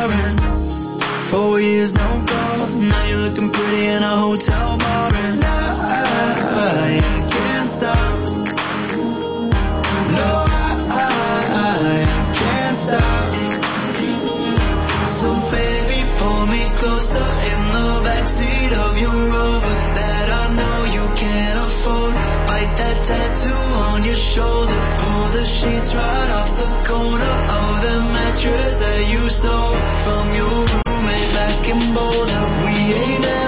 and 4 years no call. Now you're looking pretty in a hotel bar, and I can't stop. No, I can't stop. So baby, pull me closer in the backseat of your Rover that I know you can't afford. Bite that tattoo on your shoulder. Pull the sheets right off the corner of the mattress that you stole from your roommate back in Boulder. We ain't